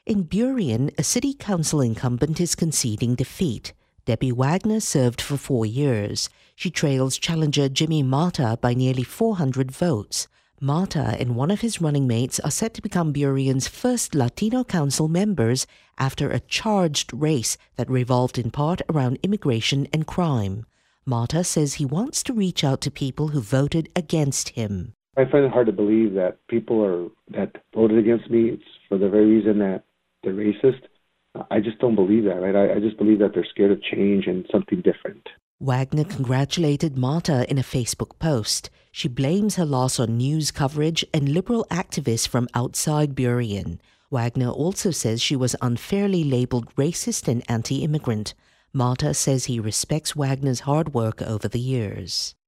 In Burien, a city council incumbent is conceding defeat. Debbie Wagner served for 4 years. She trails challenger Jimmy Mata by nearly 400 votes. Mata and one of his running mates are set to become Burien's first Latino council members after a charged race that revolved in part around immigration and crime. Mata says he wants to reach out to people who voted against him. I find it hard to believe that people that voted against me, it's for the very reason that they're racist. I just don't believe that, right? I just believe that they're scared of change and something different. Wagner congratulated Mata in a Facebook post. She blames her loss on news coverage and liberal activists from outside Burien. Wagner also says she was unfairly labeled racist and anti-immigrant. Mata says he respects Wagner's hard work over the years.